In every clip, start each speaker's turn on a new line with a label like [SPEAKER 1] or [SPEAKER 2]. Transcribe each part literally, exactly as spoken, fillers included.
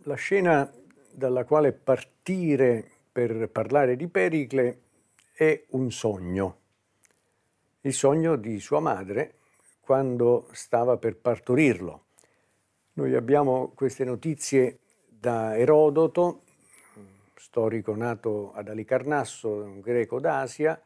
[SPEAKER 1] La scena dalla quale partire per parlare di Pericle è un sogno, il sogno di sua madre quando stava per partorirlo. Noi abbiamo queste notizie da Erodoto, storico nato ad Alicarnasso, un greco d'Asia,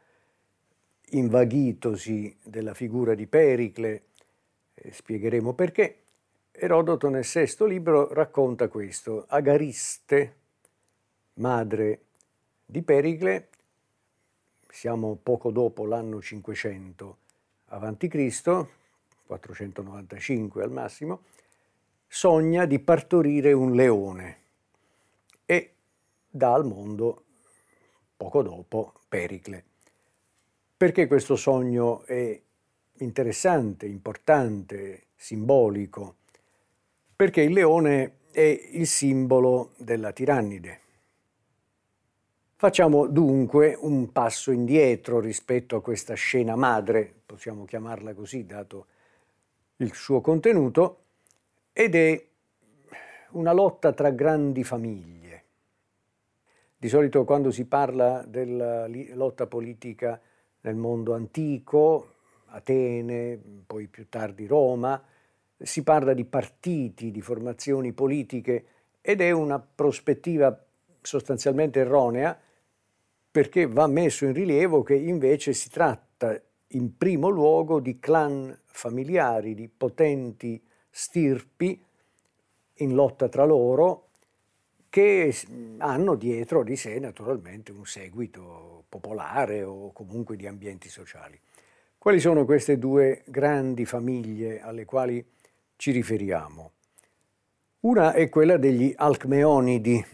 [SPEAKER 1] invaghitosi della figura di Pericle, eh, spiegheremo perché. Erodoto nel sesto libro racconta questo. Agariste, madre di Pericle, siamo poco dopo l'anno cinquecento avanti Cristo, quattrocentonovantacinque al massimo, sogna di partorire un leone e dà al mondo poco dopo Pericle. Perché questo sogno è interessante, importante, simbolico? Perché il leone è il simbolo della tirannide. Facciamo dunque un passo indietro rispetto a questa scena madre, possiamo chiamarla così dato il suo contenuto, ed è una lotta tra grandi famiglie. Di solito quando si parla della lotta politica nel mondo antico, Atene, poi più tardi Roma, si parla di partiti, di formazioni politiche ed è una prospettiva sostanzialmente erronea perché va messo in rilievo che invece si tratta in primo luogo di clan familiari, di potenti stirpi in lotta tra loro che hanno dietro di sé naturalmente un seguito popolare o comunque di ambienti sociali. Quali sono queste due grandi famiglie alle quali ci riferiamo? Una è quella degli Alcmeonidi,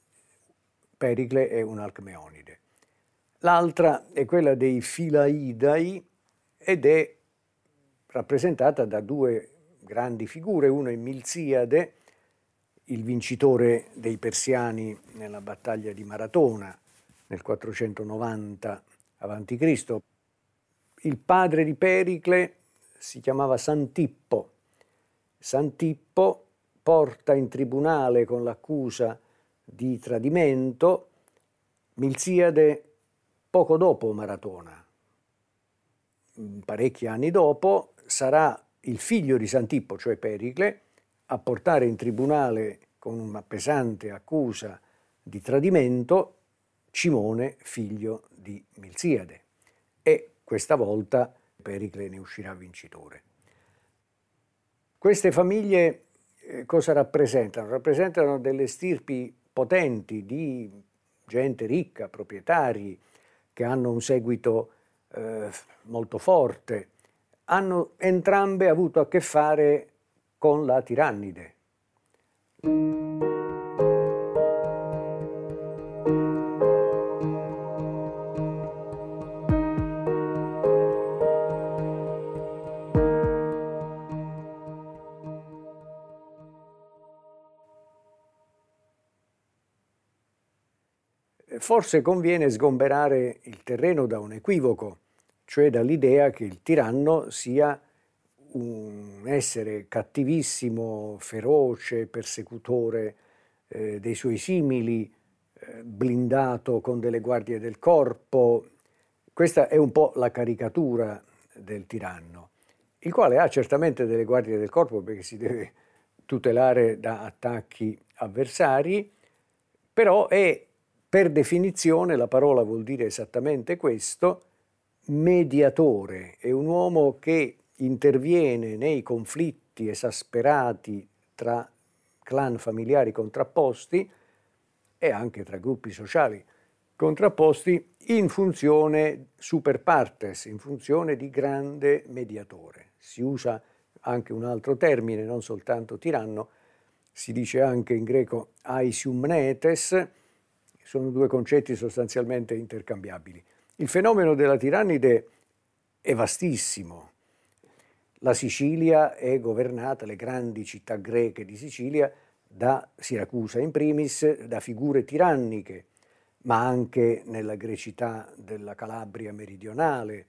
[SPEAKER 1] Pericle è un Alcmeonide. L'altra è quella dei Filaidai ed è rappresentata da due grandi figure, uno è Milziade, il vincitore dei Persiani nella battaglia di Maratona nel quattrocentonovanta avanti Cristo. Il padre di Pericle si chiamava Santippo. Santippo porta in tribunale con l'accusa di tradimento Milziade poco dopo Maratona. Parecchi anni dopo sarà il figlio di Santippo, cioè Pericle, a portare in tribunale con una pesante accusa di tradimento Cimone, figlio di Milziade. E questa volta Pericle ne uscirà vincitore. Queste famiglie eh, cosa rappresentano? Rappresentano delle stirpi potenti di gente ricca, proprietari, che hanno un seguito eh, molto forte. Hanno entrambe avuto a che fare con la tirannide. Forse conviene sgomberare il terreno da un equivoco, cioè dall'idea che il tiranno sia un essere cattivissimo, feroce, persecutore eh, dei suoi simili, eh, blindato con delle guardie del corpo. Questa è un po' la caricatura del tiranno, il quale ha certamente delle guardie del corpo perché si deve tutelare da attacchi avversari, però è per definizione, la parola vuol dire esattamente questo, mediatore, è un uomo che interviene nei conflitti esasperati tra clan familiari contrapposti e anche tra gruppi sociali contrapposti in funzione super partes, in funzione di grande mediatore. Si usa anche un altro termine, non soltanto tiranno, si dice anche in greco aisiumnetes, sono due concetti sostanzialmente intercambiabili. Il fenomeno della tirannide è vastissimo. La Sicilia è governata, le grandi città greche di Sicilia, da Siracusa in primis, da figure tiranniche, ma anche nella grecità della Calabria meridionale,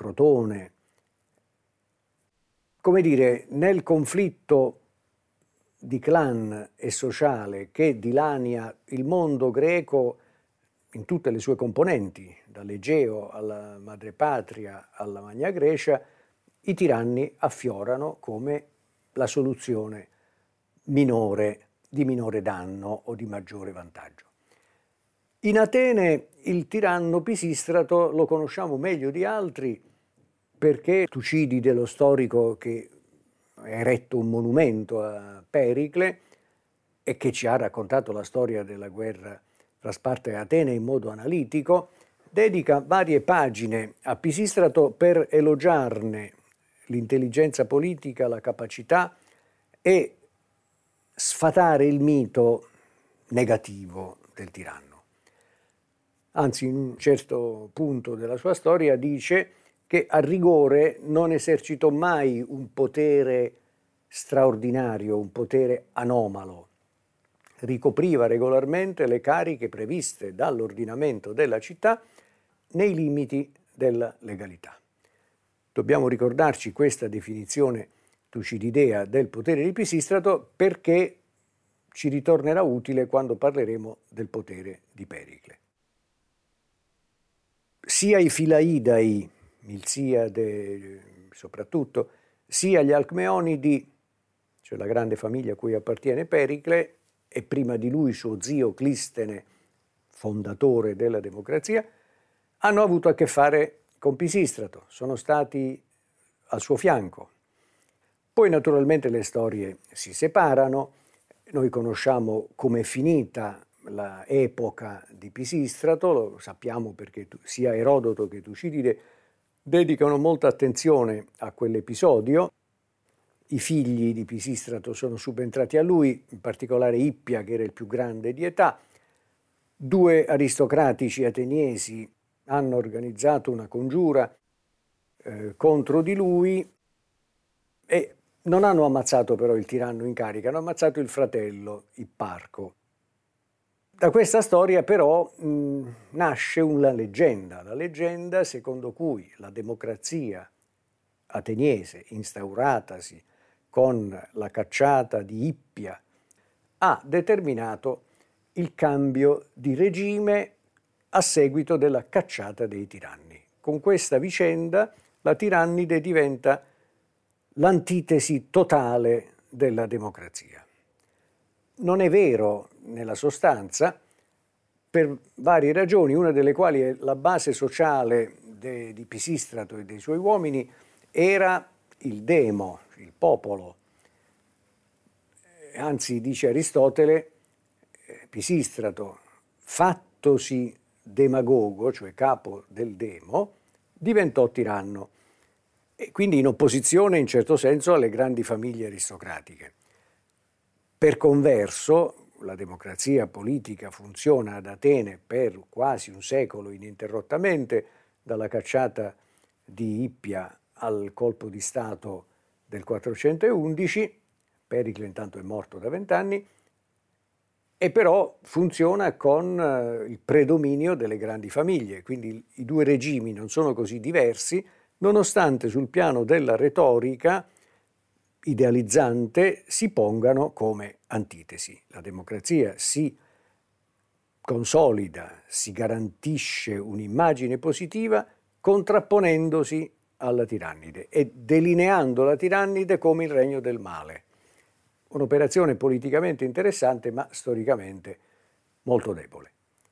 [SPEAKER 1] Crotone. Come dire, nel conflitto di clan e sociale che dilania il mondo greco in tutte le sue componenti, dall'Egeo alla madrepatria alla Magna Grecia, i tiranni affiorano come la soluzione minore, di minore danno o di maggiore vantaggio. In Atene il tiranno Pisistrato lo conosciamo meglio di altri perché Tucidide, lo storico che ha eretto un monumento a Pericle e che ci ha raccontato la storia della guerra fra Sparta e Atene in modo analitico, dedica varie pagine a Pisistrato per elogiarne l'intelligenza politica, la capacità e sfatare il mito negativo del tiranno. Anzi, in un certo punto della sua storia dice che a rigore non esercitò mai un potere straordinario, un potere anomalo. Ricopriva regolarmente le cariche previste dall'ordinamento della città nei limiti della legalità. Dobbiamo ricordarci questa definizione tucididea del potere di Pisistrato perché ci ritornerà utile quando parleremo del potere di Pericle. Sia i Filaidai, Milziade soprattutto, sia gli Alcmeonidi, cioè la grande famiglia a cui appartiene Pericle, e prima di lui suo zio Clistene, fondatore della democrazia, hanno avuto a che fare con Pisistrato, sono stati al suo fianco. Poi naturalmente le storie si separano, noi conosciamo com'è finita l'epoca di Pisistrato, lo sappiamo perché sia Erodoto che Tucidide dedicano molta attenzione a quell'episodio. I figli di Pisistrato sono subentrati a lui, in particolare Ippia, che era il più grande di età. Due aristocratici ateniesi hanno organizzato una congiura eh, contro di lui e non hanno ammazzato però il tiranno in carica, hanno ammazzato il fratello, Ipparco. Da questa storia però mh, nasce una leggenda, la leggenda secondo cui la democrazia ateniese, instauratasi con la cacciata di Ippia, ha determinato il cambio di regime a seguito della cacciata dei tiranni. Con questa vicenda la tirannide diventa l'antitesi totale della democrazia. Non è vero nella sostanza per varie ragioni, una delle quali è la base sociale de, di Pisistrato e dei suoi uomini era il demo, il popolo. Anzi, dice Aristotele, Pisistrato, fattosi demagogo, cioè capo del demo, diventò tiranno, e quindi in opposizione in certo senso alle grandi famiglie aristocratiche. Per converso, la democrazia politica funziona ad Atene per quasi un secolo ininterrottamente, dalla cacciata di Ippia al colpo di Stato del quattrocentoundici, Pericle intanto è morto da vent'anni, e però funziona con il predominio delle grandi famiglie, quindi i due regimi non sono così diversi, nonostante sul piano della retorica idealizzante si pongano come antitesi. La democrazia si consolida, si garantisce un'immagine positiva contrapponendosi alla tirannide e delineando la tirannide come il regno del male. Un'operazione politicamente interessante ma storicamente molto debole.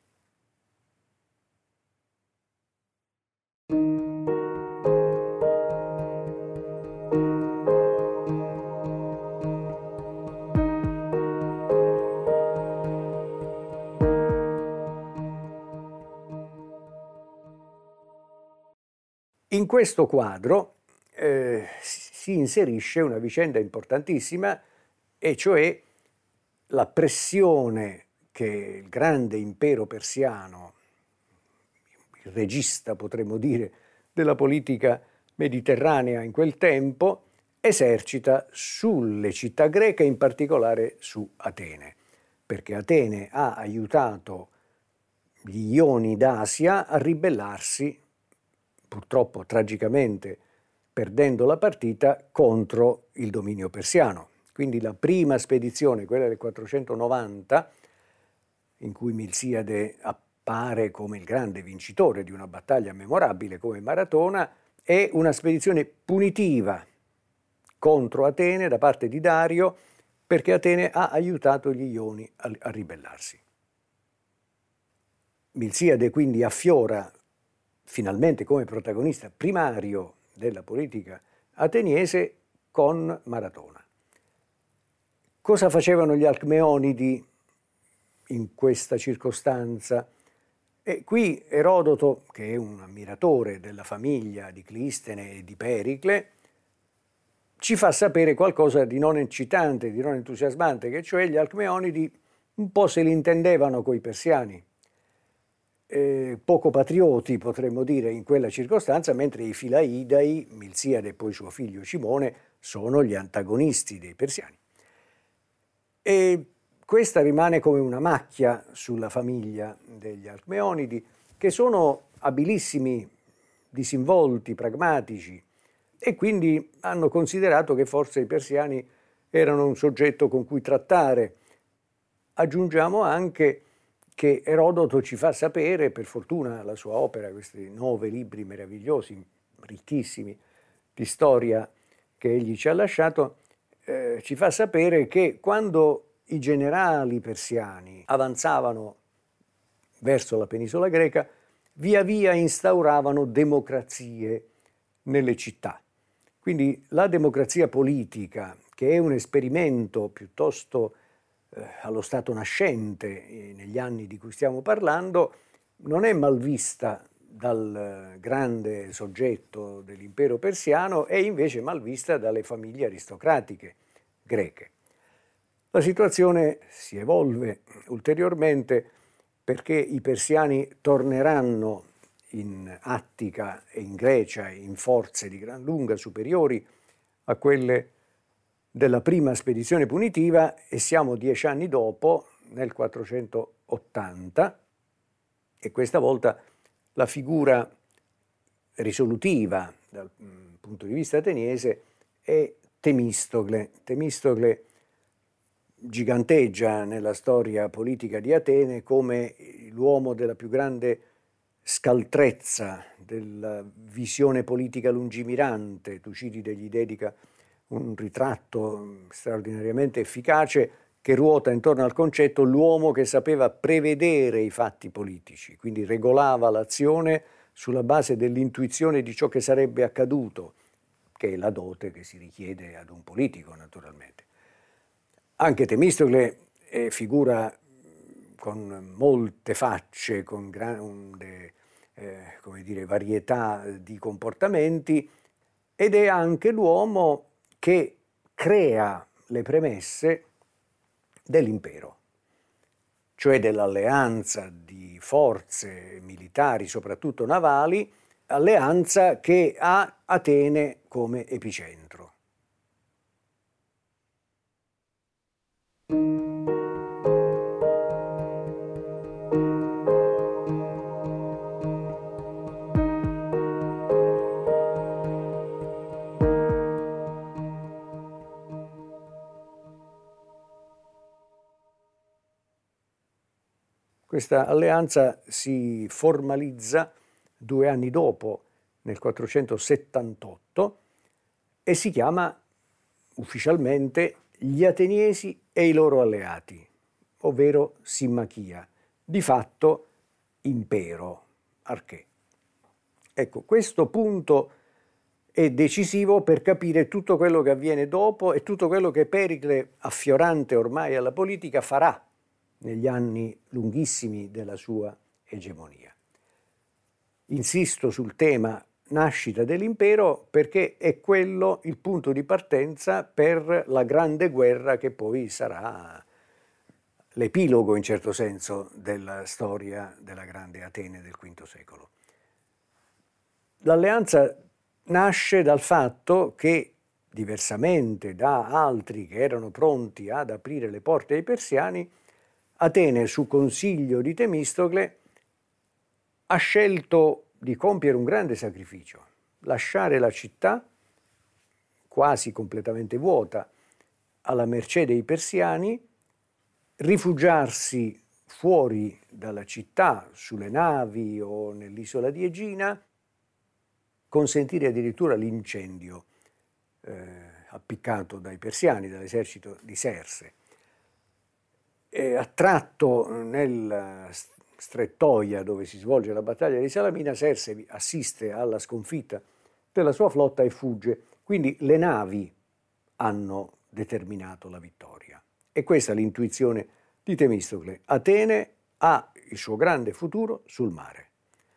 [SPEAKER 1] In questo quadro eh, si inserisce una vicenda importantissima, e cioè la pressione che il grande impero persiano, il regista potremmo dire della politica mediterranea in quel tempo, esercita sulle città greche, in particolare su Atene, perché Atene ha aiutato gli Ioni d'Asia a ribellarsi, purtroppo tragicamente perdendo la partita, contro il dominio persiano. Quindi la prima spedizione, quella del quattrocentonovanta, in cui Milsiade appare come il grande vincitore di una battaglia memorabile come Maratona, è una spedizione punitiva contro Atene da parte di Dario, perché Atene ha aiutato gli Ioni a, a ribellarsi. Milsiade quindi affiora finalmente come protagonista primario della politica ateniese con Maratona. Cosa facevano gli Alcmeonidi in questa circostanza? E qui Erodoto, che è un ammiratore della famiglia di Clistene e di Pericle, ci fa sapere qualcosa di non eccitante, di non entusiasmante, che cioè gli Alcmeonidi un po' se li intendevano coi persiani, eh, poco patrioti potremmo dire in quella circostanza, mentre i Filaidai, Milsiade e poi suo figlio Cimone, sono gli antagonisti dei persiani. E questa rimane come una macchia sulla famiglia degli Alcmeonidi, che sono abilissimi, disinvolti, pragmatici, e quindi hanno considerato che forse i persiani erano un soggetto con cui trattare. Aggiungiamo anche che Erodoto ci fa sapere, per fortuna la sua opera, questi nove libri meravigliosi, ricchissimi di storia che egli ci ha lasciato, eh, ci fa sapere che quando i generali persiani avanzavano verso la penisola greca, via via instauravano democrazie nelle città. Quindi la democrazia politica, che è un esperimento piuttosto eh, allo stato nascente eh, negli anni di cui stiamo parlando, non è mal vista dal eh, grande soggetto dell'impero persiano, è invece mal vista dalle famiglie aristocratiche greche. La situazione si evolve ulteriormente perché i persiani torneranno in Attica e in Grecia in forze di gran lunga superiori a quelle della prima spedizione punitiva, e siamo dieci anni dopo, nel quattrocentottanta, e questa volta la figura risolutiva dal punto di vista ateniese è Temistocle. Temistocle giganteggia nella storia politica di Atene come l'uomo della più grande scaltrezza, della visione politica lungimirante. Tucidide gli dedica un ritratto straordinariamente efficace che ruota intorno al concetto l'uomo che sapeva prevedere i fatti politici, quindi regolava l'azione sulla base dell'intuizione di ciò che sarebbe accaduto, che è la dote che si richiede ad un politico naturalmente. Anche Temistocle è figura con molte facce, con grande eh, come dire, varietà di comportamenti, ed è anche l'uomo che crea le premesse dell'impero, cioè dell'alleanza di forze militari, soprattutto navali, alleanza che ha Atene come epicentro. Questa alleanza si formalizza due anni dopo, nel quattrocentosettantotto, e si chiama ufficialmente gli Ateniesi e i loro alleati, ovvero Simmachia, di fatto impero, archè. Ecco, questo punto è decisivo per capire tutto quello che avviene dopo e tutto quello che Pericle, affiorante ormai alla politica, farà negli anni lunghissimi della sua egemonia. Insisto sul tema nascita dell'impero perché è quello il punto di partenza per la grande guerra che poi sarà l'epilogo in certo senso della storia della grande Atene del quinto secolo. L'alleanza nasce dal fatto che, diversamente da altri che erano pronti ad aprire le porte ai persiani, Atene, su consiglio di Temistocle, ha scelto di compiere un grande sacrificio, lasciare la città quasi completamente vuota alla mercé dei persiani, rifugiarsi fuori dalla città, sulle navi o nell'isola di Egina, consentire addirittura l'incendio eh, appiccato dai persiani, dall'esercito di Serse. E attratto nel strettoia dove si svolge la battaglia di Salamina, Serse assiste alla sconfitta della sua flotta e fugge. Quindi le navi hanno determinato la vittoria. E questa è l'intuizione di Temistocle. Atene ha il suo grande futuro sul mare.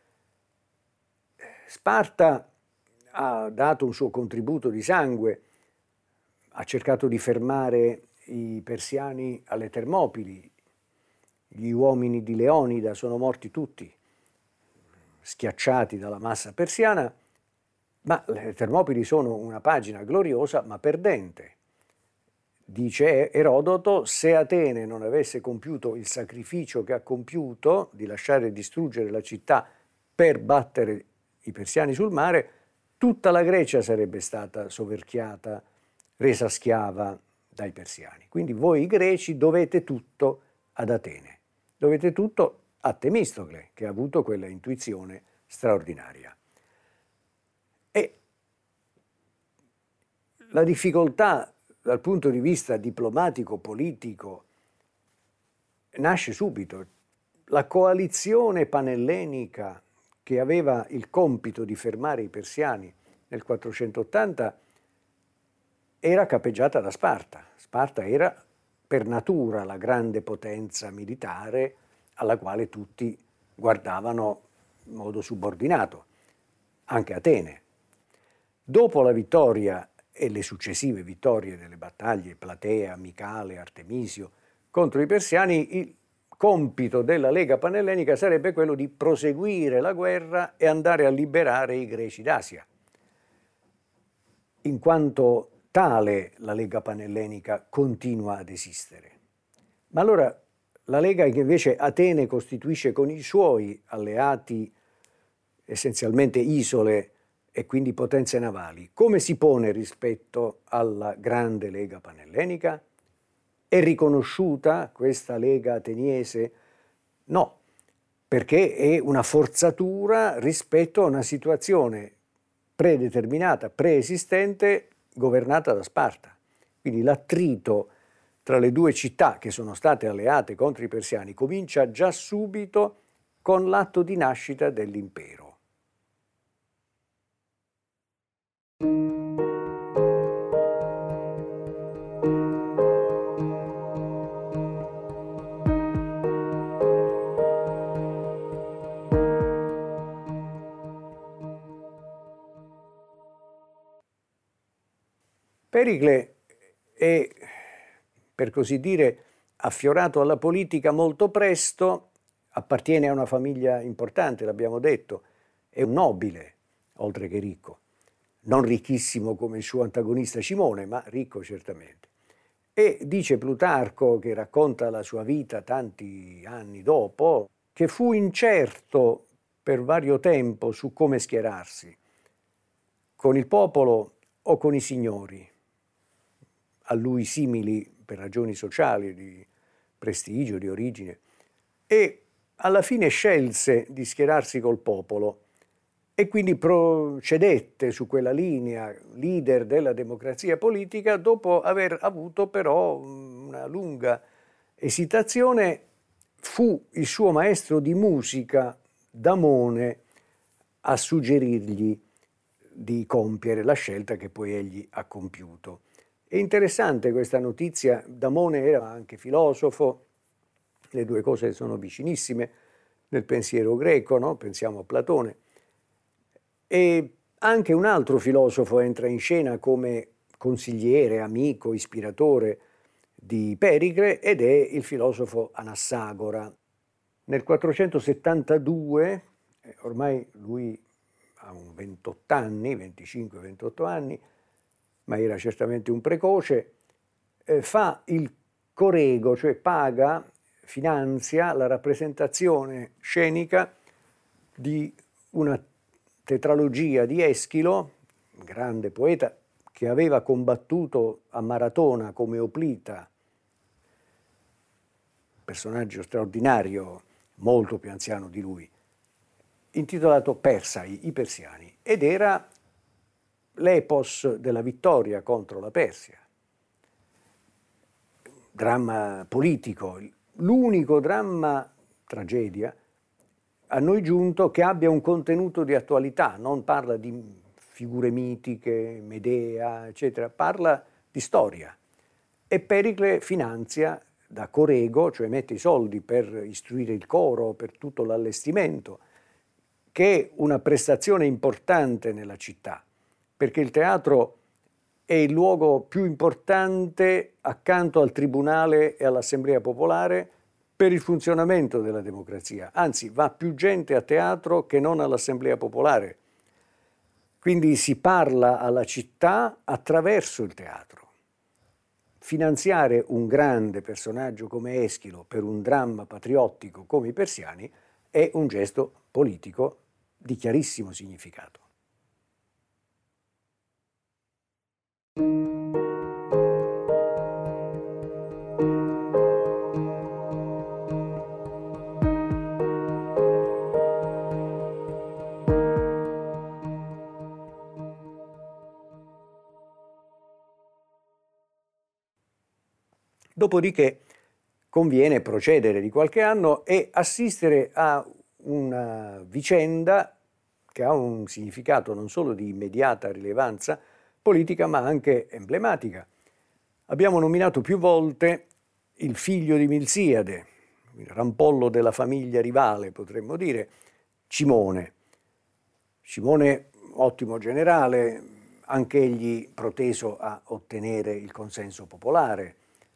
[SPEAKER 1] Sparta ha dato un suo contributo di sangue, ha cercato di fermare i persiani alle Termopili, gli uomini di Leonida sono morti tutti, schiacciati dalla massa persiana, ma le Termopili sono una pagina gloriosa ma perdente. Dice Erodoto, se Atene non avesse compiuto il sacrificio che ha compiuto di lasciare distruggere la città per battere i persiani sul mare, tutta la Grecia sarebbe stata soverchiata, resa schiava dai persiani. Quindi voi greci dovete tutto ad Atene, dovete tutto a Temistocle, che ha avuto quella intuizione straordinaria. E la difficoltà dal punto di vista diplomatico-politico nasce subito. La coalizione panellenica che aveva il compito di fermare i persiani nel quattrocentottanta era capeggiata da Sparta. Sparta era per natura la grande potenza militare alla quale tutti guardavano in modo subordinato, anche Atene. Dopo la vittoria e le successive vittorie delle battaglie Platea, Micale, Artemisio contro i persiani, il compito della Lega Panellenica sarebbe quello di proseguire la guerra e andare a liberare i greci d'Asia. In quanto tale la Lega Panellenica continua ad esistere. Ma allora la Lega che invece Atene costituisce con i suoi alleati, essenzialmente isole e quindi potenze navali, come si pone rispetto alla grande Lega Panellenica? È riconosciuta questa Lega ateniese? No, perché è una forzatura rispetto a una situazione predeterminata, preesistente, governata da Sparta. Quindi l'attrito tra le due città che sono state alleate contro i persiani comincia già subito con l'atto di nascita dell'impero. Pericle è, per così dire, affiorato alla politica molto presto, appartiene a una famiglia importante, l'abbiamo detto, è un nobile, oltre che ricco, non ricchissimo come il suo antagonista Cimone, ma ricco certamente. E dice Plutarco, che racconta la sua vita tanti anni dopo, che fu incerto per vario tempo su come schierarsi, con il popolo o con i signori, a lui simili per ragioni sociali, di prestigio, di origine, e alla fine scelse di schierarsi col popolo e quindi procedette su quella linea, leader della democrazia politica, dopo aver avuto però una lunga esitazione. Fu il suo maestro di musica, Damone, a suggerirgli di compiere la scelta che poi egli ha compiuto. È interessante questa notizia. Damone era anche filosofo, le due cose sono vicinissime nel pensiero greco, no? Pensiamo a Platone. E anche un altro filosofo entra in scena come consigliere, amico, ispiratore di Pericle, ed è il filosofo Anassagora. Nel quattrocentosettantadue, ormai lui ha un ventotto anni, venticinque ventotto anni, ma era certamente un precoce, eh, fa il corego, cioè paga, finanzia la rappresentazione scenica di una tetralogia di Eschilo, un grande poeta, che aveva combattuto a Maratona come Oplita, personaggio straordinario, molto più anziano di lui, intitolato Persai, i persiani, ed era l'epos della vittoria contro la Persia. Dramma politico, l'unico dramma, tragedia, a noi giunto che abbia un contenuto di attualità, non parla di figure mitiche, Medea, eccetera, parla di storia. E Pericle finanzia da corego, cioè mette i soldi per istruire il coro, per tutto l'allestimento, che è una prestazione importante nella città, perché il teatro è il luogo più importante accanto al tribunale e all'assemblea popolare per il funzionamento della democrazia. Anzi, va più gente a teatro che non all'assemblea popolare. Quindi si parla alla città attraverso il teatro. Finanziare un grande personaggio come Eschilo per un dramma patriottico come i persiani è un gesto politico di chiarissimo significato. Dopodiché conviene procedere di qualche anno e assistere a una vicenda che ha un significato non solo di immediata rilevanza politica, ma anche emblematica. Abbiamo nominato più volte il figlio di Milsiade, il rampollo della famiglia rivale, potremmo dire, Cimone. Cimone, ottimo generale, anch'egli proteso a ottenere il consenso popolare.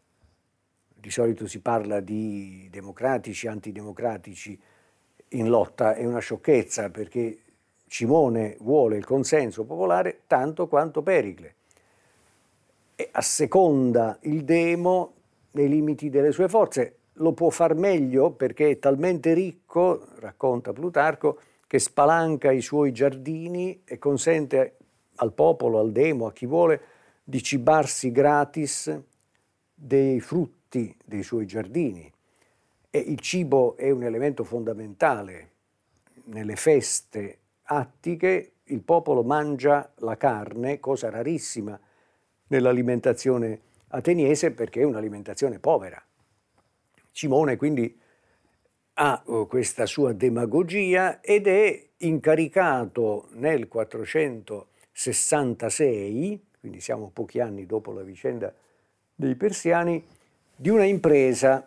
[SPEAKER 1] Di solito si parla di democratici, antidemocratici in lotta, è una sciocchezza perché Cimone vuole il consenso popolare tanto quanto Pericle e asseconda il demo nei limiti delle sue forze. Lo può far meglio perché è talmente ricco, racconta Plutarco, che spalanca i suoi giardini e consente al popolo, al demo, a chi vuole, di cibarsi gratis dei frutti dei suoi giardini. E il cibo è un elemento fondamentale. Nelle feste attiche il popolo mangia la carne, cosa rarissima nell'alimentazione ateniese perché è un'alimentazione povera. Cimone quindi ha questa sua demagogia ed è incaricato nel quattrocentosessantasei, quindi siamo pochi anni dopo la vicenda dei persiani, di una impresa: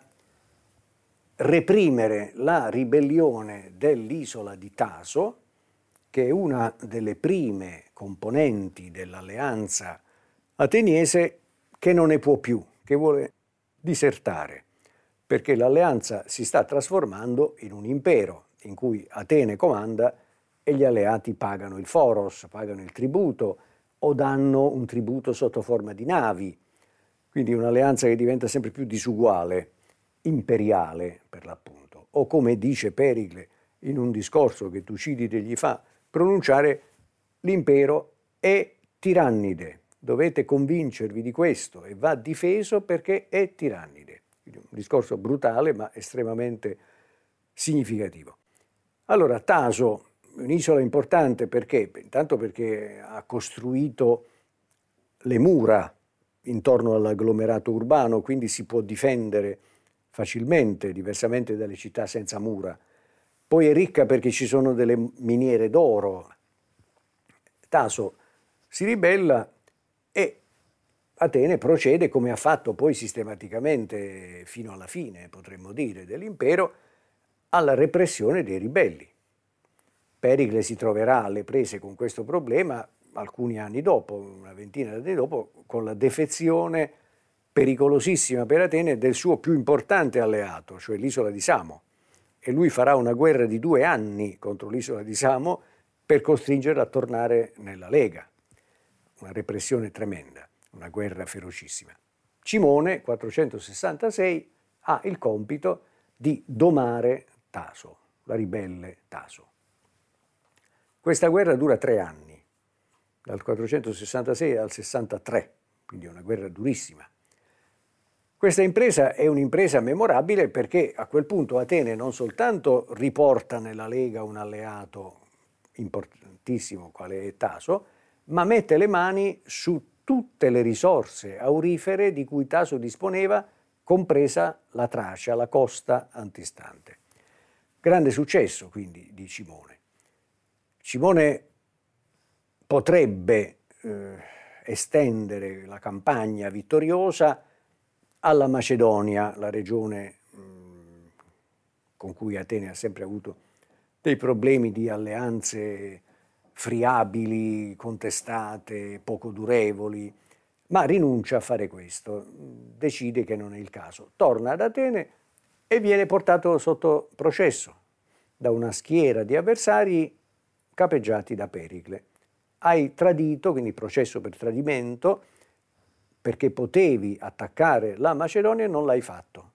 [SPEAKER 1] reprimere la ribellione dell'isola di Taso, che è una delle prime componenti dell'alleanza ateniese che non ne può più, che vuole disertare, perché l'alleanza si sta trasformando in un impero in cui Atene comanda e gli alleati pagano il foros, pagano il tributo o danno un tributo sotto forma di navi. Quindi un'alleanza che diventa sempre più disuguale, imperiale per l'appunto. O come dice Pericle in un discorso che Tucidide gli fa pronunciare, l'impero è tirannide. Dovete convincervi di questo e va difeso perché è tirannide. Quindi un discorso brutale ma estremamente significativo. Allora, Taso, un'isola importante perché? Intanto perché ha costruito le mura intorno all'agglomerato urbano, quindi si può difendere facilmente, diversamente dalle città senza mura. Poi è ricca perché ci sono delle miniere d'oro. Taso si ribella e Atene procede, come ha fatto poi sistematicamente fino alla fine, potremmo dire, dell'impero, alla repressione dei ribelli. Pericle si troverà alle prese con questo problema alcuni anni dopo, una ventina di anni dopo, con la defezione pericolosissima per Atene del suo più importante alleato, cioè l'isola di Samo. E lui farà una guerra di due anni contro l'isola di Samo per costringerla a tornare nella Lega. Una repressione tremenda, una guerra ferocissima. Cimone, quattrocentosessantasei, ha il compito di domare Taso, la ribelle Taso. Questa guerra dura tre anni. dal quattrocentosessantasei al sessantatré, quindi una guerra durissima. Questa impresa è un'impresa memorabile perché a quel punto Atene non soltanto riporta nella Lega un alleato importantissimo quale è Taso, ma mette le mani su tutte le risorse aurifere di cui Taso disponeva, compresa la Tracia, la costa antistante. Grande successo quindi di Cimone. Cimone potrebbe eh, estendere la campagna vittoriosa alla Macedonia, la regione mh, con cui Atene ha sempre avuto dei problemi di alleanze friabili, contestate, poco durevoli, ma rinuncia a fare questo, decide che non è il caso. Torna ad Atene e viene portato sotto processo da una schiera di avversari capeggiati da Pericle. Hai tradito, quindi processo per tradimento, perché potevi attaccare la Macedonia e non l'hai fatto.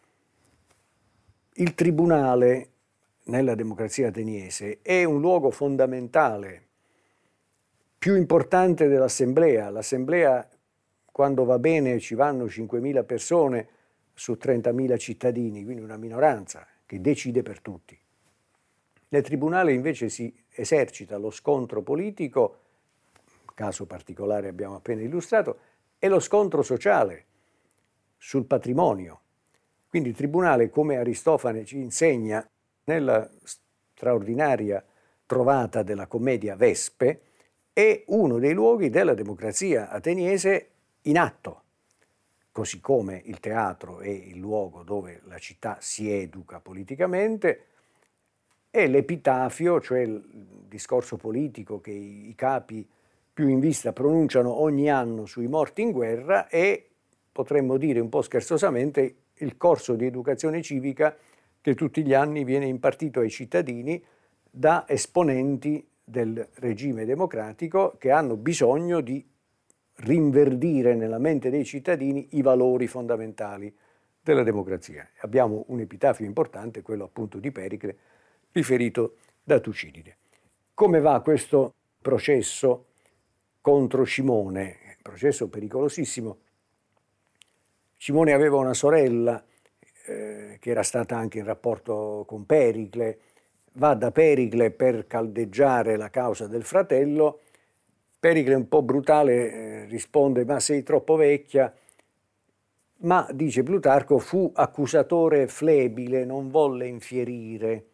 [SPEAKER 1] Il tribunale nella democrazia ateniese è un luogo fondamentale, più importante dell'assemblea. L'assemblea, quando va bene, ci vanno cinquemila persone su trentamila cittadini, quindi una minoranza che decide per tutti. Nel tribunale invece si esercita lo scontro politico, caso particolare abbiamo appena illustrato, e lo scontro sociale sul patrimonio. Quindi il tribunale, come Aristofane ci insegna nella straordinaria trovata della commedia Vespe, è uno dei luoghi della democrazia ateniese in atto, così come il teatro è il luogo dove la città si educa politicamente, e l'epitafio, cioè il discorso politico che i capi più in vista pronunciano ogni anno sui morti in guerra, e potremmo dire un po' scherzosamente il corso di educazione civica che tutti gli anni viene impartito ai cittadini da esponenti del regime democratico che hanno bisogno di rinverdire nella mente dei cittadini i valori fondamentali della democrazia. Abbiamo un epitafio importante, quello appunto di Pericle, riferito da Tucidide. Come va questo processo contro Cimone? Processo pericolosissimo. Cimone aveva una sorella eh, che era stata anche in rapporto con Pericle, va da Pericle per caldeggiare la causa del fratello. Pericle, un po' brutale, eh, risponde: ma sei troppo vecchia. Ma, dice Plutarco, fu accusatore flebile, non volle infierire,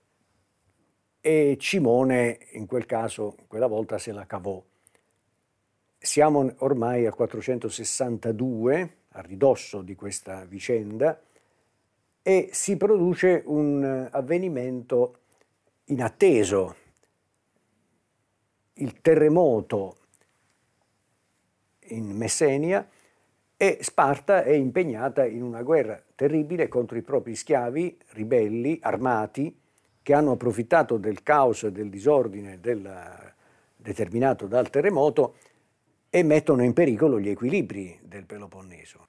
[SPEAKER 1] e Cimone in quel caso, quella volta, se la cavò. Siamo ormai al quattrocentosessantadue, a ridosso di questa vicenda, e si produce un avvenimento inatteso. Il terremoto in Messenia, e Sparta è impegnata in una guerra terribile contro i propri schiavi ribelli, armati, che hanno approfittato del caos e del disordine del, determinato dal terremoto e mettono in pericolo gli equilibri del Peloponneso.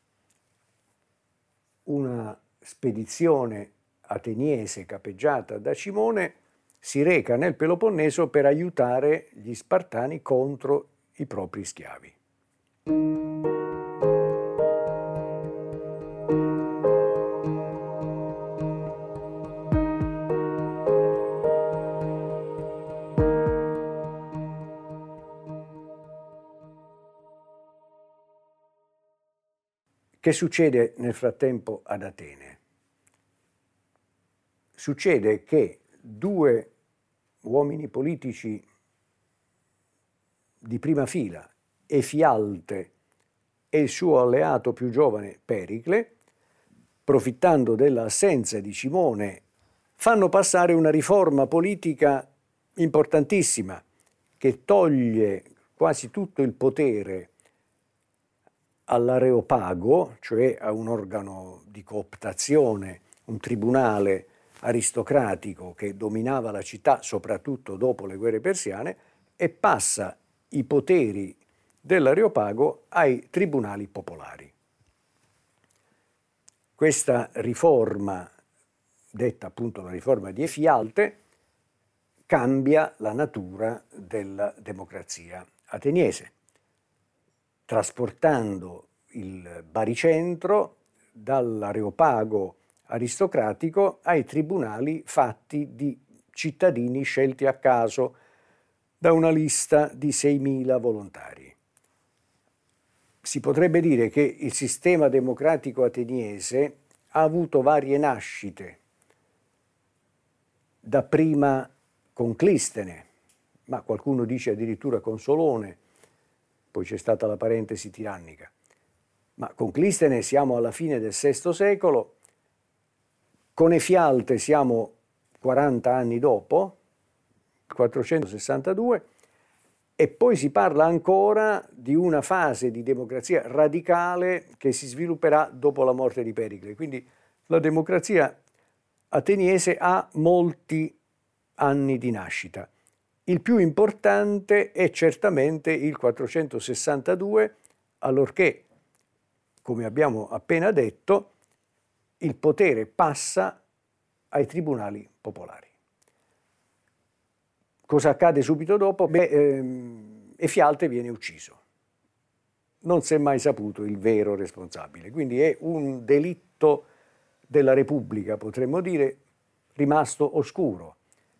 [SPEAKER 1] Una spedizione ateniese capeggiata da Cimone si reca nel Peloponneso per aiutare gli Spartani contro i propri schiavi. Che succede nel frattempo ad Atene? Succede che due uomini politici di prima fila, Efialte e il suo alleato più giovane Pericle, approfittando dell'assenza di Cimone, fanno passare una riforma politica importantissima che toglie quasi tutto il potere all'Areopago, cioè a un organo di cooptazione, un tribunale aristocratico che dominava la città soprattutto dopo le guerre persiane, e passa i poteri dell'Areopago ai tribunali popolari. Questa riforma, detta appunto la riforma di Efialte, cambia la natura della democrazia ateniese, trasportando il baricentro dall'areopago aristocratico ai tribunali fatti di cittadini scelti a caso da una lista di seimila volontari. Si potrebbe dire che il sistema democratico ateniese ha avuto varie nascite, dapprima con Clistene, ma qualcuno dice addirittura con Solone, poi c'è stata la parentesi tirannica. Ma con Clistene siamo alla fine del sesto secolo, con Efialte siamo quaranta anni dopo, quattrocentosessantadue, e poi si parla ancora di una fase di democrazia radicale che si svilupperà dopo la morte di Pericle. Quindi la democrazia ateniese ha molti anni di nascita. Il più importante è certamente il quattrocentosessantadue, allorché, come abbiamo appena detto, il potere passa ai tribunali popolari. Cosa accade subito dopo? Beh, ehm, Efialte viene ucciso. Non si è mai saputo il vero responsabile, quindi è un delitto della Repubblica, potremmo dire, rimasto oscuro.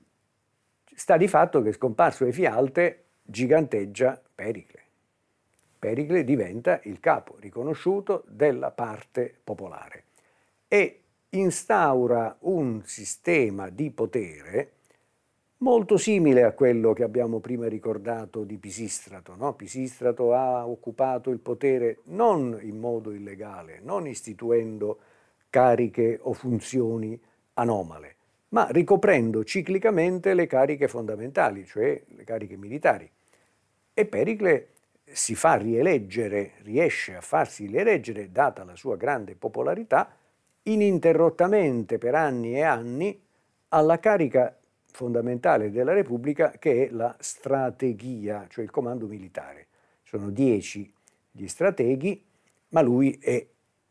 [SPEAKER 1] Sta di fatto che scomparso Efialte giganteggia Pericle. Pericle diventa il capo riconosciuto della parte popolare e instaura un sistema di potere molto simile a quello che abbiamo prima ricordato di Pisistrato. No? Pisistrato ha occupato il potere non in modo illegale, non istituendo cariche o funzioni anomale, ma ricoprendo ciclicamente le cariche fondamentali, cioè le cariche militari. E Pericle si fa rieleggere, riesce a farsi rieleggere, data la sua grande popolarità, ininterrottamente per anni e anni alla carica fondamentale della Repubblica, che è la strategia, cioè il comando militare. Sono dieci gli strateghi, ma lui è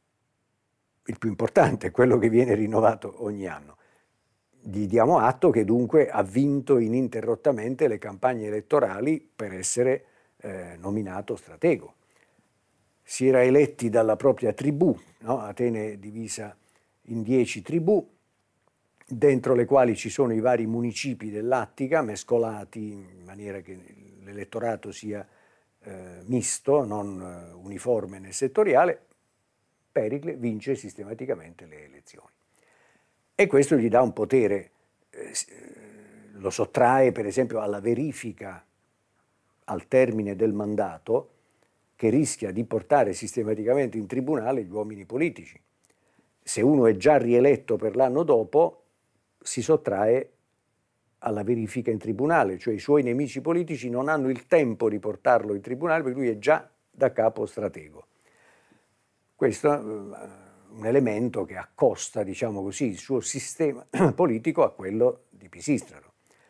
[SPEAKER 1] il più importante, quello che viene rinnovato ogni anno. Gli diamo atto che dunque ha vinto ininterrottamente le campagne elettorali per essere eh, nominato stratego. Si era eletti dalla propria tribù, no? Atene è divisa in dieci tribù, dentro le quali ci sono i vari municipi dell'Attica, mescolati in maniera che l'elettorato sia eh, misto, non eh, uniforme né settoriale. Pericle vince sistematicamente le elezioni. E questo gli dà un potere, eh, lo sottrae per esempio alla verifica al termine del mandato, che rischia di portare sistematicamente in tribunale gli uomini politici. Se uno è già rieletto per l'anno dopo, si sottrae alla verifica in tribunale, cioè i suoi nemici politici non hanno il tempo di portarlo in tribunale perché lui è già da capo stratego. Questo è un elemento che accosta, diciamo così, il suo sistema politico a quello di Pisistrato.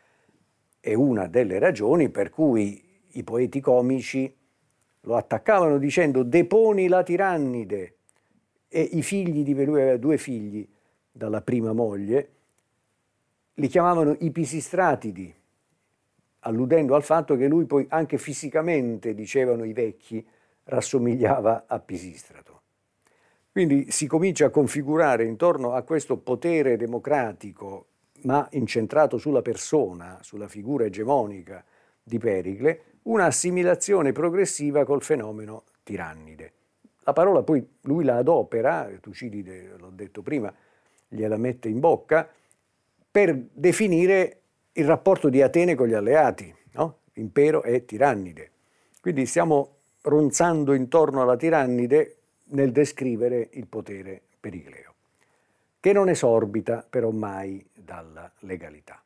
[SPEAKER 1] È una delle ragioni per cui i poeti comici lo attaccavano dicendo deponi la tirannide, e i figli di lui aveva due figli dalla prima moglie, li chiamavano i Pisistratidi, alludendo al fatto che lui poi anche fisicamente, dicevano i vecchi, rassomigliava a Pisistrato. Quindi si comincia a configurare intorno a questo potere democratico, ma incentrato sulla persona, sulla figura egemonica di Pericle, una assimilazione progressiva col fenomeno tirannide. La parola poi lui la adopera, Tucidide, l'ho detto prima, gliela mette in bocca, per definire il rapporto di Atene con gli alleati, no? Impero e tirannide. Quindi stiamo ronzando intorno alla tirannide nel descrivere il potere pericleo, che non esorbita però mai dalla legalità.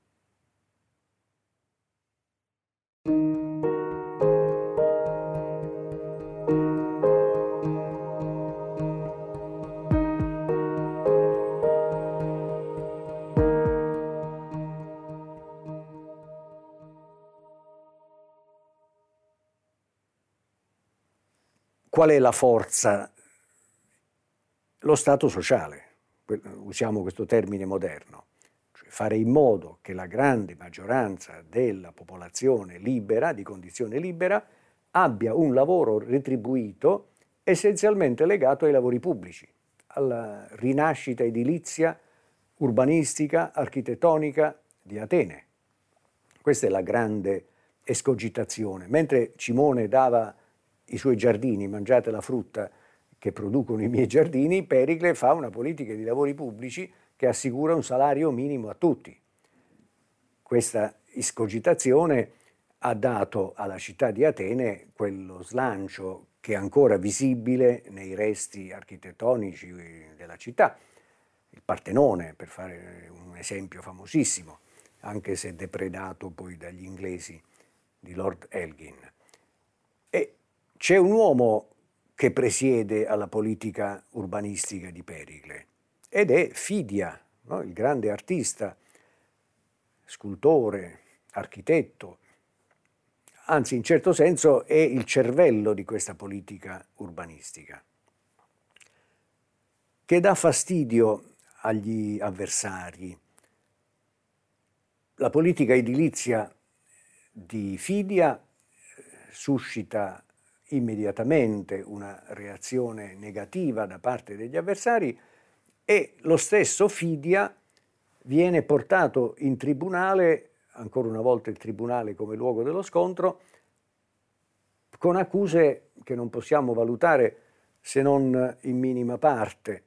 [SPEAKER 1] Qual è la forza? Lo stato sociale, usiamo questo termine moderno, cioè fare in modo che la grande maggioranza della popolazione libera, di condizione libera, abbia un lavoro retribuito essenzialmente legato ai lavori pubblici, alla rinascita edilizia, urbanistica, architettonica di Atene. Questa è la grande escogitazione. Mentre Cimone dava i suoi giardini, mangiate la frutta che producono i miei giardini, Pericle fa una politica di lavori pubblici che assicura un salario minimo a tutti. Questa escogitazione ha dato alla città di Atene quello slancio che è ancora visibile nei resti architettonici della città. Il Partenone, per fare un esempio famosissimo, anche se depredato poi dagli inglesi di Lord Elgin. E c'è un uomo che presiede alla politica urbanistica di Pericle, ed è Fidia, no? Il grande artista, scultore, architetto, anzi in certo senso è il cervello di questa politica urbanistica, che dà fastidio agli avversari. La politica edilizia di Fidia suscita immediatamente una reazione negativa da parte degli avversari e lo stesso Fidia viene portato in tribunale, ancora una volta il tribunale come luogo dello scontro, con accuse che non possiamo valutare se non in minima parte.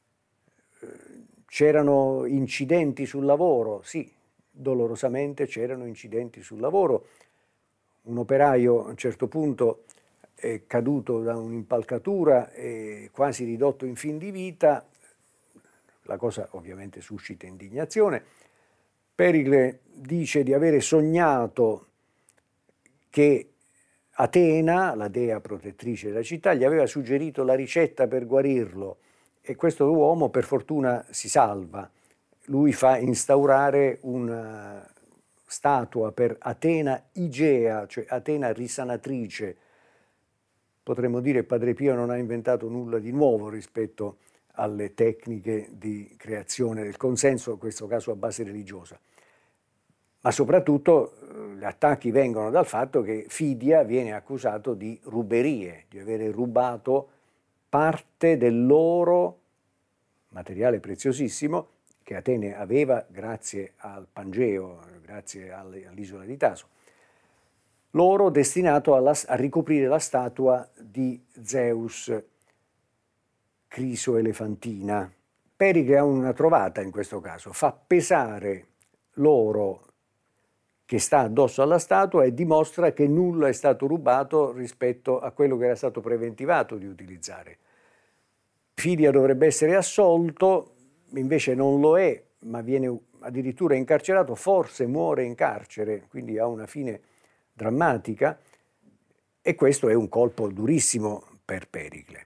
[SPEAKER 1] C'erano incidenti sul lavoro, sì, dolorosamente c'erano incidenti sul lavoro. Un operaio a un certo punto è caduto da un'impalcatura e quasi ridotto in fin di vita. La cosa ovviamente suscita indignazione. Pericle dice di avere sognato che Atena, la dea protettrice della città, gli aveva suggerito la ricetta per guarirlo e questo uomo per fortuna si salva. Lui fa instaurare una statua per Atena Igea, cioè Atena risanatrice. Potremmo dire che Padre Pio non ha inventato nulla di nuovo rispetto alle tecniche di creazione del consenso, in questo caso a base religiosa. Ma soprattutto gli attacchi vengono dal fatto che Fidia viene accusato di ruberie, di avere rubato parte dell'oro, materiale preziosissimo, che Atene aveva grazie al Pangeo, grazie all'isola di Taso. L'oro destinato alla, a ricoprire la statua di Zeus crisoelefantina. Pericle ha una trovata in questo caso, fa pesare l'oro che sta addosso alla statua e dimostra che nulla è stato rubato rispetto a quello che era stato preventivato di utilizzare. Fidia dovrebbe essere assolto, invece non lo è, ma viene addirittura incarcerato, forse muore in carcere, quindi ha una fine drammatica, e questo è un colpo durissimo per Pericle.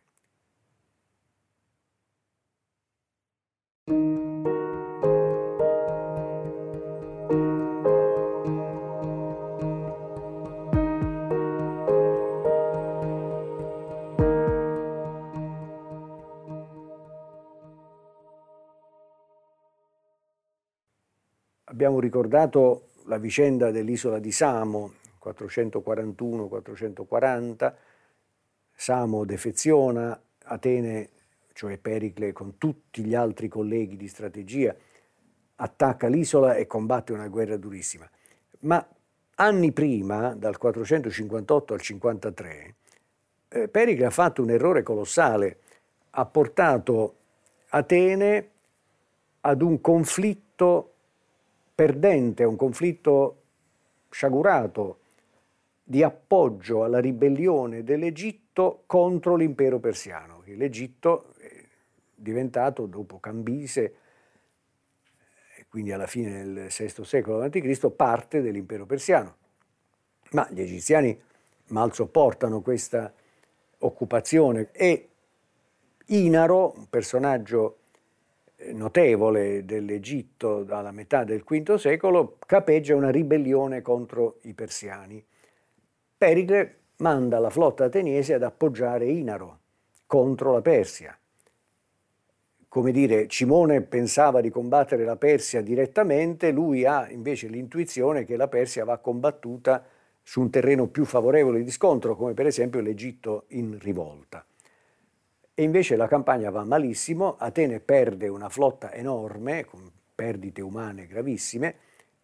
[SPEAKER 1] Abbiamo ricordato la vicenda dell'isola di Samo, quattrocentoquarantuno quattrocentoquaranta, Samo defeziona, Atene, cioè Pericle, con tutti gli altri colleghi di strategia, attacca l'isola e combatte una guerra durissima. Ma anni prima, dal quattrocentocinquantotto al cinquantatré, eh, Pericle ha fatto un errore colossale, ha portato Atene ad un conflitto perdente, un conflitto sciagurato di appoggio alla ribellione dell'Egitto contro l'impero persiano. L'Egitto è diventato, dopo Cambise, quindi alla fine del sesto secolo avanti Cristo, parte dell'impero persiano. Ma gli egiziani mal sopportano questa occupazione e Inaro, un personaggio notevole dell'Egitto dalla metà del quinto secolo, capeggia una ribellione contro i persiani. Pericle manda la flotta ateniese ad appoggiare Inaro contro la Persia. come dire, Cimone pensava di combattere la Persia direttamente, lui ha invece l'intuizione che la Persia va combattuta su un terreno più favorevole di scontro, come per esempio l'Egitto in rivolta. E invece la campagna va malissimo, Atene perde una flotta enorme, con perdite umane gravissime,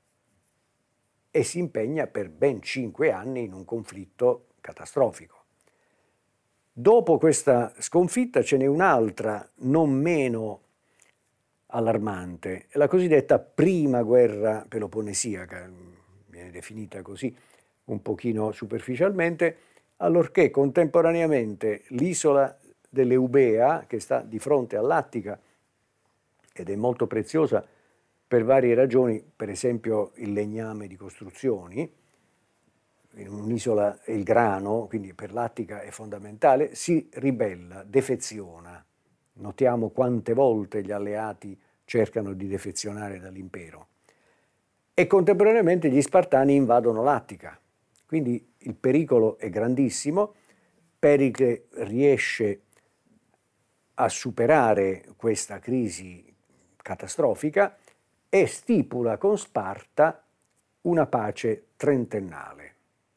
[SPEAKER 1] e si impegna per ben cinque anni in un conflitto catastrofico. Dopo questa sconfitta ce n'è un'altra non meno allarmante, la cosiddetta prima guerra peloponnesiaca, viene definita così un pochino superficialmente, allorché contemporaneamente l'isola dell'Eubea, che sta di fronte all'Attica ed è molto preziosa per varie ragioni, per esempio il legname di costruzioni, in un'isola è il grano, quindi per l'Attica è fondamentale, si ribella, defeziona. Notiamo quante volte gli alleati cercano di defezionare dall'impero. E contemporaneamente gli Spartani invadono l'Attica, quindi il pericolo è grandissimo. Pericle riesce a superare questa crisi catastrofica e stipula con Sparta una pace trentennale.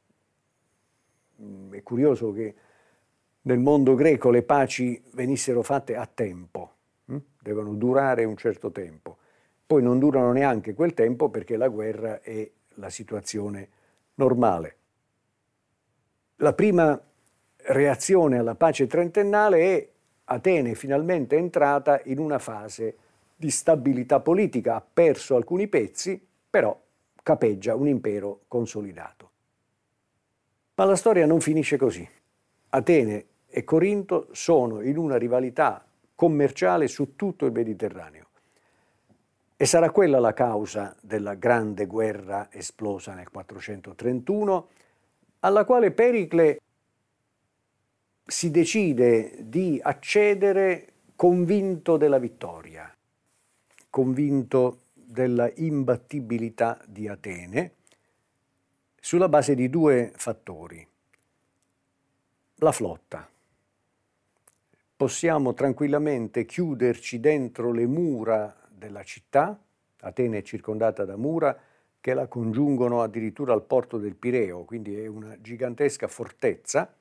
[SPEAKER 1] È curioso che nel mondo greco le paci venissero fatte a tempo, hm? Devono durare un certo tempo. Poi non durano neanche quel tempo perché la guerra è la situazione normale. La prima reazione alla pace trentennale è Atene finalmente entrata in una fase di stabilità politica, ha perso alcuni pezzi, però capeggia un impero consolidato. Ma la storia non finisce così. Atene e Corinto sono in una rivalità commerciale su tutto il Mediterraneo. E sarà quella la causa della grande guerra esplosa nel quattrocentotrentuno, alla quale Pericle si decide di accedere convinto della vittoria, convinto della imbattibilità di Atene, sulla base di due fattori. La flotta. Possiamo tranquillamente chiuderci dentro le mura della città, Atene è circondata da mura che la congiungono addirittura al porto del Pireo, quindi è una gigantesca fortezza.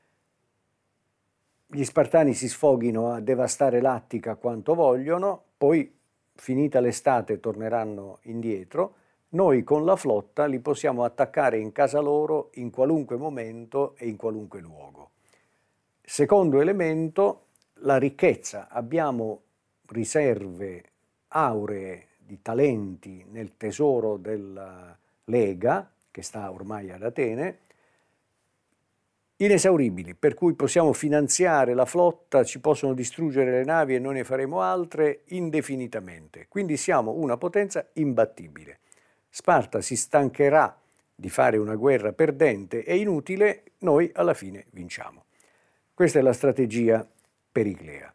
[SPEAKER 1] Gli Spartani si sfoghino a devastare l'Attica quanto vogliono, poi finita l'estate torneranno indietro. Noi con la flotta li possiamo attaccare in casa loro in qualunque momento e in qualunque luogo. Secondo elemento, la ricchezza. Abbiamo riserve auree di talenti nel tesoro della Lega, che sta ormai ad Atene, inesauribili, per cui possiamo finanziare la flotta, ci possono distruggere le navi e noi ne faremo altre indefinitamente. Quindi siamo una potenza imbattibile. Sparta si stancherà di fare una guerra perdente e inutile, noi alla fine vinciamo. Questa è la strategia periclea,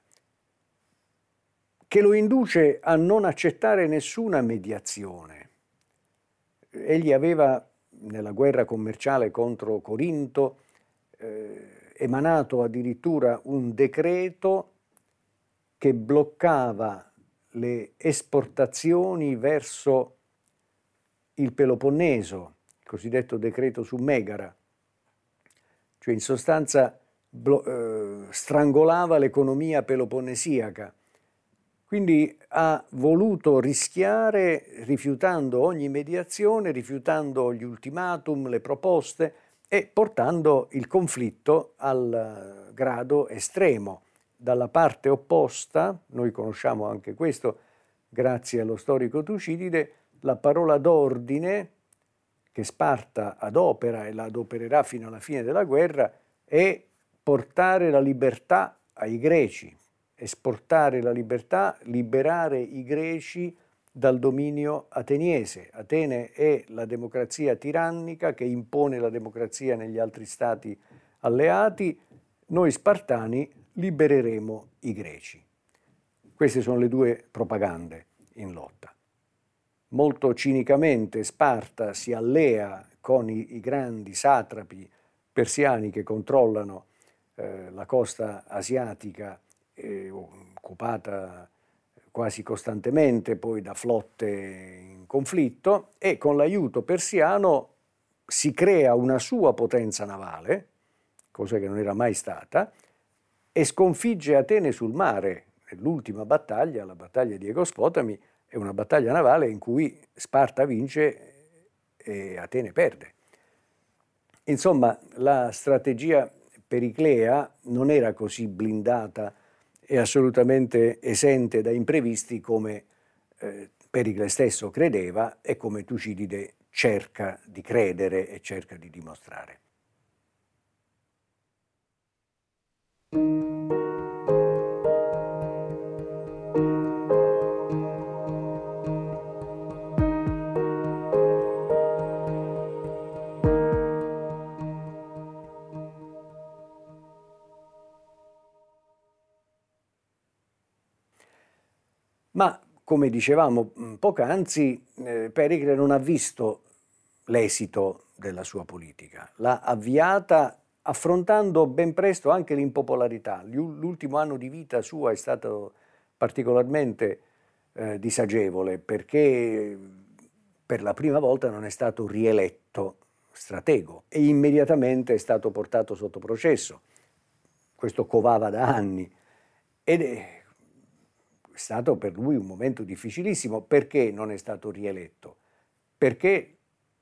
[SPEAKER 1] che lo induce a non accettare nessuna mediazione. Egli aveva, nella guerra commerciale contro Corinto, eh, emanato addirittura un decreto che bloccava le esportazioni verso il Peloponneso, il cosiddetto decreto su Megara, cioè in sostanza eh, strangolava l'economia peloponnesiaca. Quindi ha voluto rischiare rifiutando ogni mediazione, rifiutando gli ultimatum, le proposte e portando il conflitto al grado estremo. Dalla parte opposta, noi conosciamo anche questo grazie allo storico Tucidide, la parola d'ordine che Sparta adopera e la adopererà fino alla fine della guerra è portare la libertà ai greci, esportare la libertà, liberare i greci dal dominio ateniese. Atene è la democrazia tirannica che impone la democrazia negli altri stati alleati, noi spartani libereremo i greci. Queste sono le due propagande in lotta. Molto cinicamente Sparta si allea con i, i grandi satrapi persiani che controllano eh, la costa asiatica eh, occupata quasi costantemente poi da flotte in conflitto, e con l'aiuto persiano si crea una sua potenza navale, cosa che non era mai stata, e sconfigge Atene sul mare. Nell'ultima battaglia, la battaglia di Egospotami, è una battaglia navale in cui Sparta vince e Atene perde. Insomma, la strategia periclea non era così blindata e assolutamente esente da imprevisti come eh, Pericle stesso credeva e come Tucidide cerca di credere e cerca di dimostrare. Ma, come dicevamo poc'anzi, eh, Pericle non ha visto l'esito della sua politica. L'ha avviata affrontando ben presto anche l'impopolarità. L'ultimo anno di vita sua è stato particolarmente eh, disagevole perché per la prima volta non è stato rieletto stratego e immediatamente è stato portato sotto processo. Questo covava da anni ed è È stato per lui un momento difficilissimo. Perché non è stato rieletto? Perché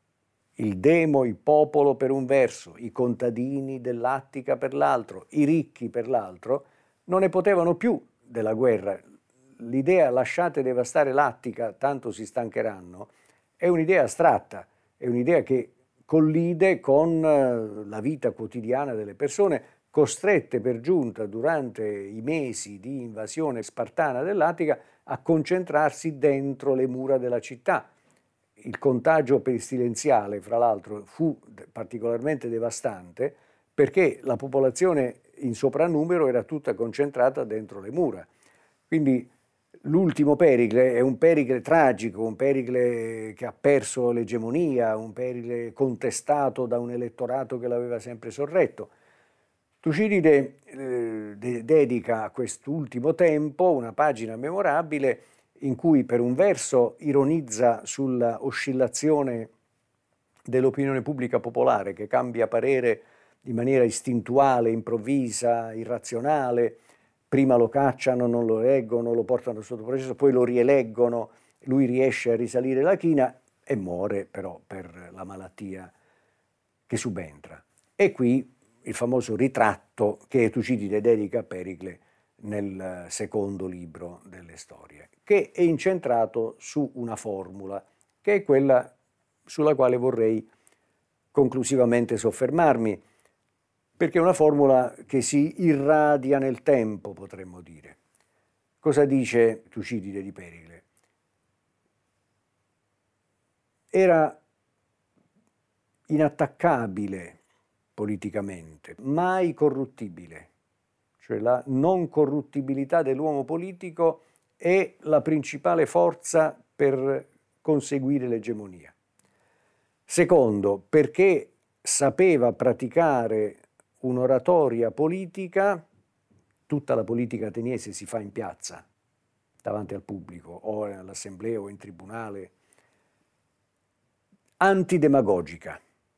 [SPEAKER 1] il demo, il popolo per un verso, i contadini dell'Attica per l'altro, i ricchi per l'altro, non ne potevano più della guerra. L'idea lasciate devastare l'Attica, tanto si stancheranno, è un'idea astratta, è un'idea che collide con la vita quotidiana delle persone, costrette per giunta durante i mesi di invasione spartana dell'Attica a concentrarsi dentro le mura della città. Il contagio pestilenziale, fra l'altro, fu particolarmente devastante perché la popolazione in soprannumero era tutta concentrata dentro le mura. Quindi l'ultimo Pericle è un Pericle tragico, un Pericle che ha perso l'egemonia, un Pericle contestato da un elettorato che l'aveva sempre sorretto. Tucidide eh, de- dedica a quest'ultimo tempo una pagina memorabile in cui per un verso ironizza sulla oscillazione dell'opinione pubblica popolare che cambia parere in maniera istintuale, improvvisa, irrazionale. Prima lo cacciano, non lo eleggono, lo portano sotto processo, poi lo rieleggono, lui riesce a risalire la china e muore però per la malattia che subentra. E qui il famoso ritratto che Tucidide dedica a Pericle nel secondo libro delle storie, che è incentrato su una formula, che è quella sulla quale vorrei conclusivamente soffermarmi, perché è una formula che si irradia nel tempo, potremmo dire. Cosa dice Tucidide di Pericle? Era inattaccabile politicamente, mai corruttibile, cioè la non corruttibilità dell'uomo politico è la principale forza per conseguire l'egemonia. Secondo, perché sapeva praticare un'oratoria politica, tutta la politica ateniese si fa in piazza, davanti al pubblico, o all'assemblea o in tribunale, antidemagogica.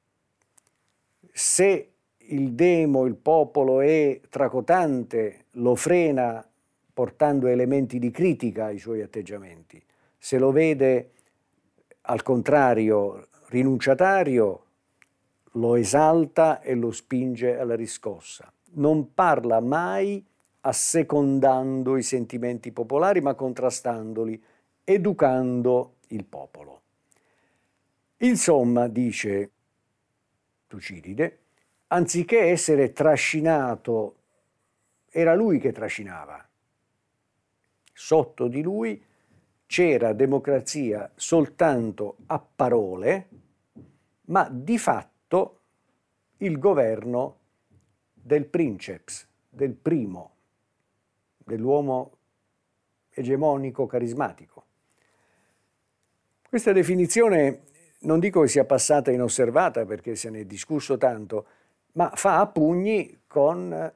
[SPEAKER 1] Se il demo, il popolo è tracotante, lo frena portando elementi di critica ai suoi atteggiamenti. Se lo vede al contrario rinunciatario, lo esalta e lo spinge alla riscossa. Non parla mai assecondando i sentimenti popolari, ma contrastandoli, educando il popolo. Insomma, dice Tucidide, anziché essere trascinato, era lui che trascinava. Sotto di lui c'era democrazia soltanto a parole, ma di fatto il governo del princeps, del primo, dell'uomo egemonico, carismatico. Questa definizione non dico che sia passata inosservata perché se ne è discusso tanto, ma fa a pugni con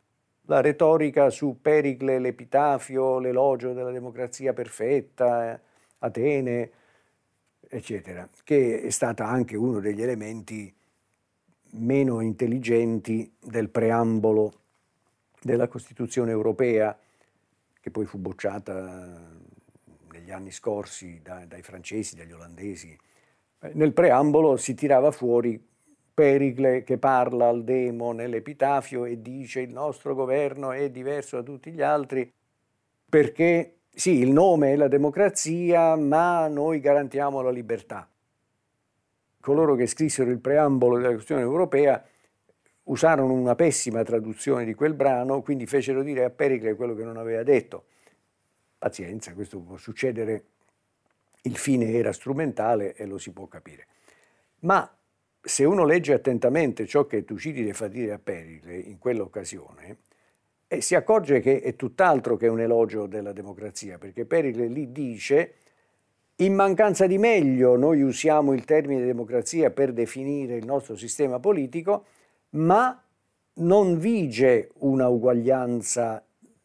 [SPEAKER 1] la retorica su Pericle, l'epitafio, l'elogio della democrazia perfetta, Atene, eccetera, che è stata anche uno degli elementi meno intelligenti del preambolo della Costituzione europea, che poi fu bocciata negli anni scorsi da, dai francesi, dagli olandesi. Nel preambolo si tirava fuori Pericle che parla al demo nell'epitafio e dice il nostro governo è diverso da tutti gli altri perché sì, il nome è la democrazia, ma noi garantiamo la libertà. Coloro che scrissero il preambolo della Costituzione europea usarono una pessima traduzione di quel brano, quindi fecero dire a Pericle quello che non aveva detto. Pazienza, questo può succedere, il fine era strumentale e lo si può capire. Ma se uno legge attentamente ciò che Tucidide fa dire a Pericle in quell'occasione, eh, si accorge che è tutt'altro che un elogio della democrazia, perché Pericle lì dice: in mancanza di meglio noi usiamo il termine democrazia per definire il nostro sistema politico, ma non vige una uguaglianza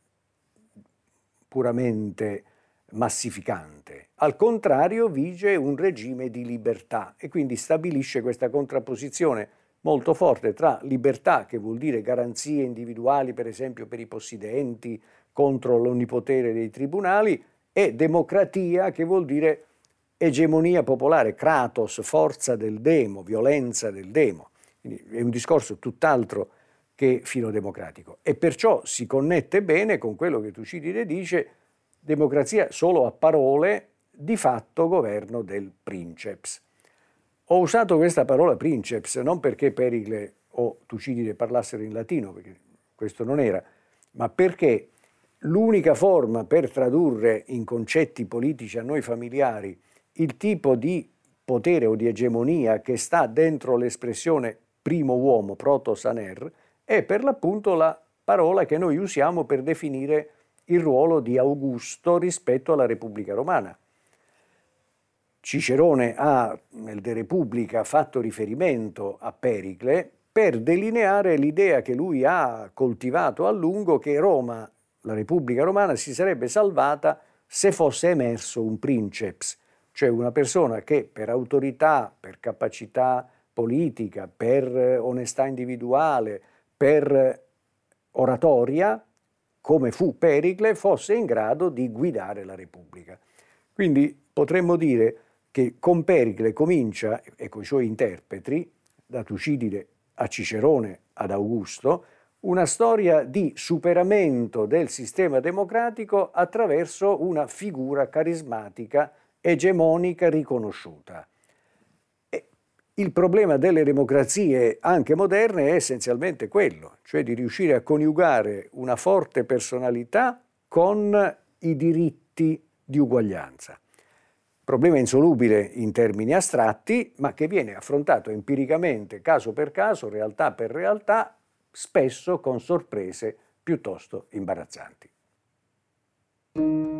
[SPEAKER 1] puramente massificante. Al contrario, vige un regime di libertà e quindi stabilisce questa contrapposizione molto forte tra libertà, che vuol dire garanzie individuali, per esempio per i possidenti, contro l'onnipotere dei tribunali, e democratia, che vuol dire egemonia popolare, kratos, forza del demo, violenza del demo. Quindi è un discorso tutt'altro che filodemocratico. E perciò si connette bene con quello che Tucidide dice: democrazia solo a parole, di fatto governo del princeps. Ho usato questa parola princeps non perché Pericle o Tucidide parlassero in latino, perché questo non era, ma perché l'unica forma per tradurre in concetti politici a noi familiari il tipo di potere o di egemonia che sta dentro l'espressione primo uomo, protos aner, è per l'appunto la parola che noi usiamo per definire il ruolo di Augusto rispetto alla Repubblica Romana. Cicerone ha, nel De Repubblica, fatto riferimento a Pericle per delineare l'idea che lui ha coltivato a lungo, che Roma, la Repubblica Romana, si sarebbe salvata se fosse emerso un princeps, cioè una persona che per autorità, per capacità politica, per onestà individuale, per oratoria, come fu Pericle, fosse in grado di guidare la Repubblica. Quindi potremmo dire che con Pericle comincia, e con i suoi interpreti, da Tucidide a Cicerone ad Augusto, una storia di superamento del sistema democratico attraverso una figura carismatica, egemonica, riconosciuta. E il problema delle democrazie anche moderne è essenzialmente quello, cioè di riuscire a coniugare una forte personalità con i diritti di uguaglianza. Problema insolubile in termini astratti, ma che viene affrontato empiricamente, caso per caso, realtà per realtà, spesso con sorprese piuttosto imbarazzanti.